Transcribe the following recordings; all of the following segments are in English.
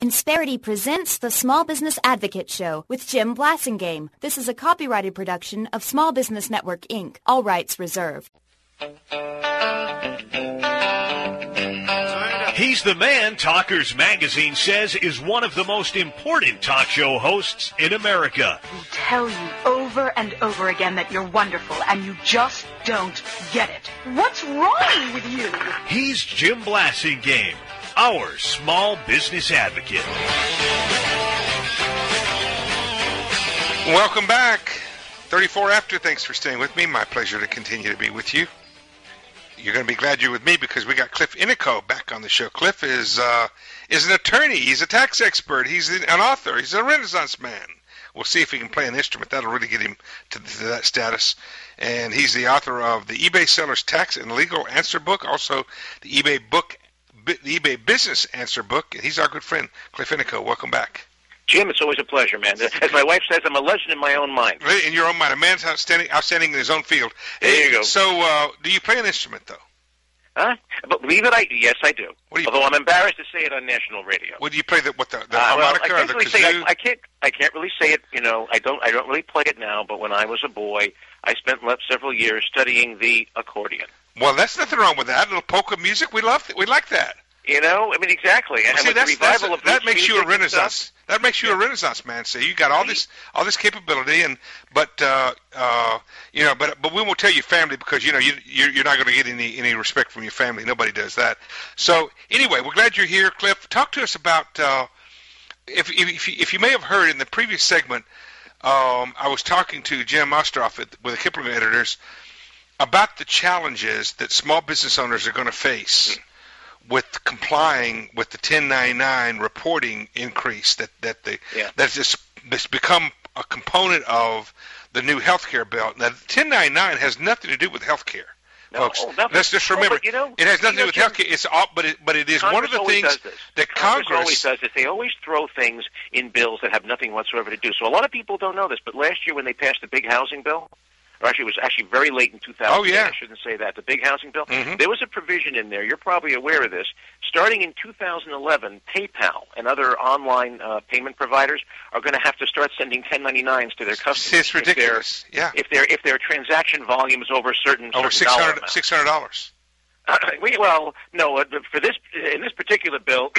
Insperity presents the Small Business Advocate Show with Jim Blasingame. This is a copyrighted production of Small Business Network, Inc. All rights reserved. He's the man Talkers Magazine says is one of the most important talk show hosts in America. We tell you over and over again that you're wonderful, and you just don't get it. What's wrong with you? He's Jim Blasingame, our small business advocate. Welcome back. 34 after. Thanks for staying with me. My pleasure to continue to be with you. You're going to be glad you're with me because we got Cliff Inico back on the show. Cliff is an attorney. He's a tax expert. He's an author. He's a Renaissance man. We'll see if he can play an instrument. That'll really get him to that status. And he's the author of the eBay Seller's Tax and Legal Answer Book, also the eBay Business Answer Book. And he's our good friend, Cliff Inico. Welcome back. Jim, it's always a pleasure, man. As my wife says, I'm a legend in my own mind. In your own mind. A man's outstanding in his own field. There you go. So, do you play an instrument, though? Huh? But believe it, yes, I do. Although I'm embarrassed to say it on national radio. What do you play? The harmonica or the kazoo? I can't really say it. You know, I don't really play it now. But when I was a boy, I spent several years studying the accordion. Well, that's nothing wrong with that. A little polka music, we like that. You know, I mean, exactly. And see, that makes you a Renaissance. That makes you a Renaissance man. So you got all this capability, but we won't tell your family because you're not going to get any respect from your family. Nobody does that. So anyway, we're glad you're here, Cliff. Talk to us about if you may have heard in the previous segment, I was talking to Jim Ostroff with the Kiplinger editors about the challenges that small business owners are going to face with complying with the 1099 reporting increase that's just become a component of the new health care bill. Now, the 1099 has nothing to do with health care, folks. Let's just remember, it has nothing to do with health care. It's all, but it is one of the things that Congress always does this. They always throw things in bills that have nothing whatsoever to do. So a lot of people don't know this, but last year when they passed the big housing bill, or actually, it was actually very late in 2000. Oh, yeah. I shouldn't say that. The big housing bill. Mm-hmm. There was a provision in there. You're probably aware of this. Starting in 2011, PayPal and other online payment providers are going to have to start sending 1099s to their customers. It's ridiculous. If their transaction volume is over over $600. Well, no. In this particular bill,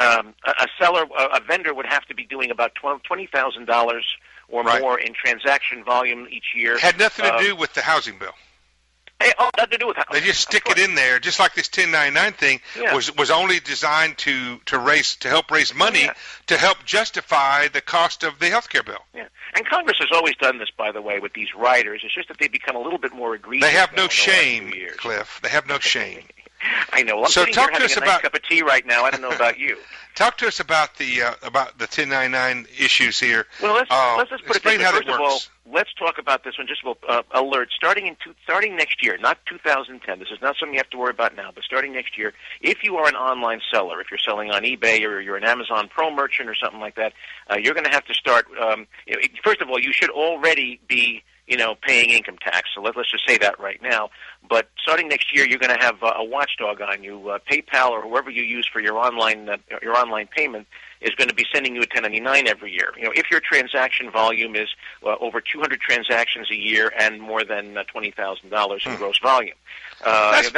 a vendor would have to be doing about $20,000 or more in transaction volume each year. Had nothing to do with the housing bill. Nothing to do with housing. They just stick it in there, just like this 1099 thing was only designed to help raise money to help justify the cost of the health care bill. Yeah, and Congress has always done this, by the way, with these riders. It's just that they've become a little bit more egregious. They have no shame, Cliff. They have no shame. I know. Well, I'm sitting here having a nice cup of tea right now. I don't know about you. Talk to us about the 1099 issues here. Well, let's just put explain it how first that of works. all, let's talk about this one. Just alert. Starting next year, not 2010. This is not something you have to worry about now. But starting next year, if you are an online seller, if you're selling on eBay or you're an Amazon Pro merchant or something like that, you're going to have to start. First of all, you should already be paying income tax. So let's just say that right now. But starting next year, you're going to have a watchdog on you. PayPal or whoever you use for your online payment is going to be sending you a 1099 every year. If your transaction volume is over 200 transactions a year and more than $20,000 in gross volume. Cliff,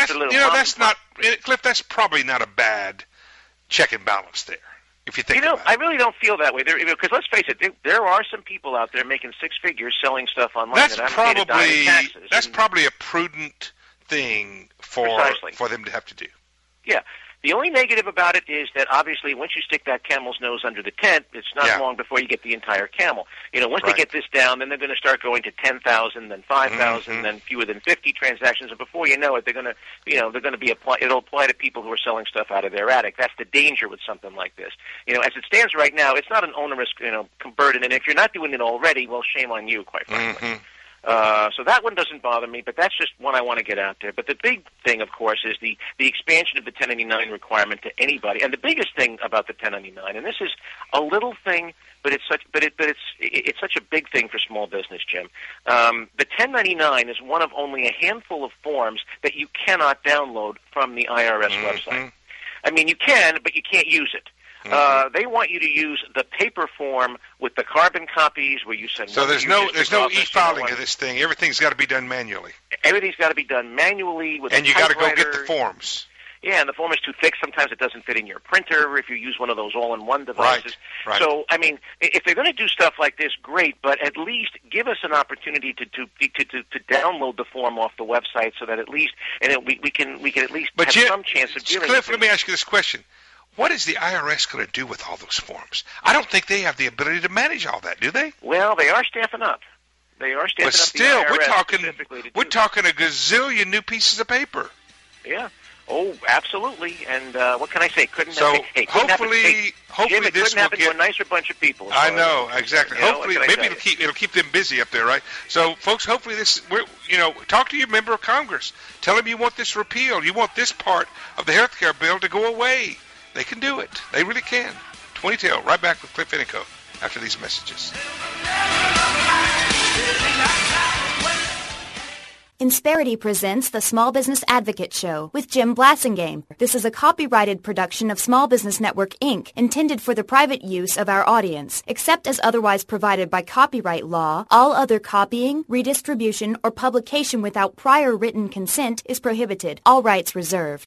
that's probably not a bad check and balance there. If you think I really don't feel that way. Because let's face it, there are some people out there making six figures selling stuff online. That's probably a prudent thing for them to have to do. Yeah. The only negative about it is that obviously once you stick that camel's nose under the tent, it's not long before you get the entire camel. Once they get this down, then they're going to start going to 10,000, then 5,000, then fewer than 50 transactions, and before you know it, they're going to be it'll apply to people who are selling stuff out of their attic. That's the danger with something like this. As it stands right now, it's not an onerous burden, and if you're not doing it already, well, shame on you, quite frankly. Mm-hmm. So that one doesn't bother me, but that's just one I want to get out there. But the big thing, of course, is the expansion of the 1099 requirement to anybody. And the biggest thing about the 1099, and this is a little thing, but it's such a big thing for small business, Jim. The 1099 is one of only a handful of forms that you cannot download from the IRS website. I mean, you can, but you can't use it. They want you to use the paper form with the carbon copies where you send. So there's no e-filing of this thing. Everything's got to be done manually. Everything's got to be done manually with. And you got to go get the forms. Yeah, and the form is too thick. Sometimes it doesn't fit in your printer if you use one of those all-in-one devices. Right. So, I mean, if they're going to do stuff like this, great, but at least give us an opportunity to download the form off the website so that at least we can at least have some chance of dealing with it. Cliff, let me ask you this question. What is the IRS going to do with all those forms? I don't think they have the ability to manage all that, do they? Well, they are staffing up. But still, we're talking a gazillion new pieces of paper. Yeah. Oh, absolutely. And what can I say? Hopefully this will happen to a nicer bunch of people. So, I know, exactly. Hopefully, maybe it'll keep them busy up there, right? So, folks, hopefully talk to your member of Congress. Tell them you want this repealed. You want this part of the health care bill to go away. They can do it. They really can. 20 Tail, right back with Cliff Inico after these messages. Insperity presents the Small Business Advocate Show with Jim Blasingame. This is a copyrighted production of Small Business Network, Inc., intended for the private use of our audience. Except as otherwise provided by copyright law, all other copying, redistribution, or publication without prior written consent is prohibited. All rights reserved.